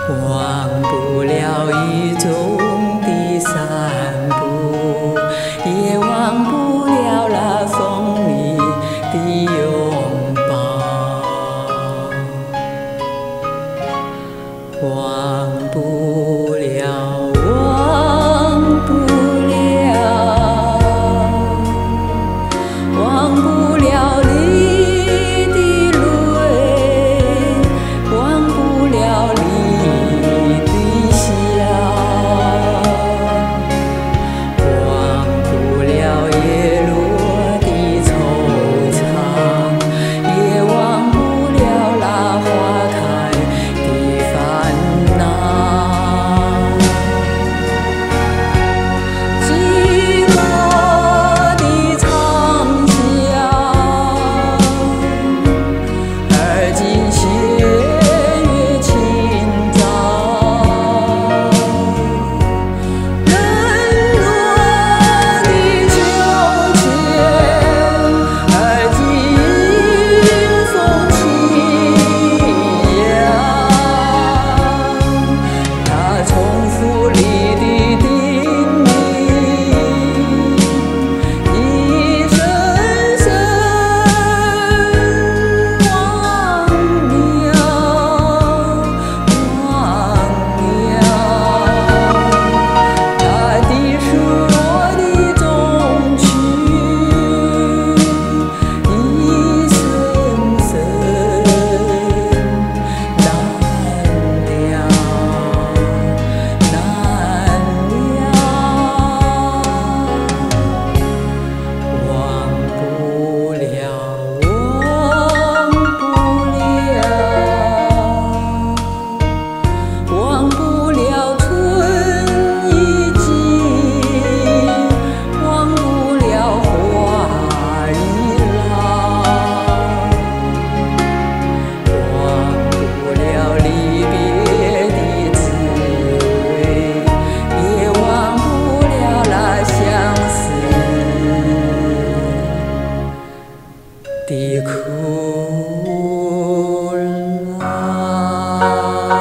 忘不了雨中的散步，也忘不了那风里的拥抱，忘不了，忘不了，忘不了你的泪，忘不了你的笑，忘不了叶落的惆怅，也忘不了那花开的烦恼。寂寞的长巷，而今雪月清照，冷落的秋千，而今迎风轻扬。它重复你的叮咛，一声声忘了，忘了。它的数落的衷曲，一声声难了，难了，忘不了，忘不了，忘不了春已尽，忘不了花已老，忘不了离别的滋味，也忘不了那相思的苦辣。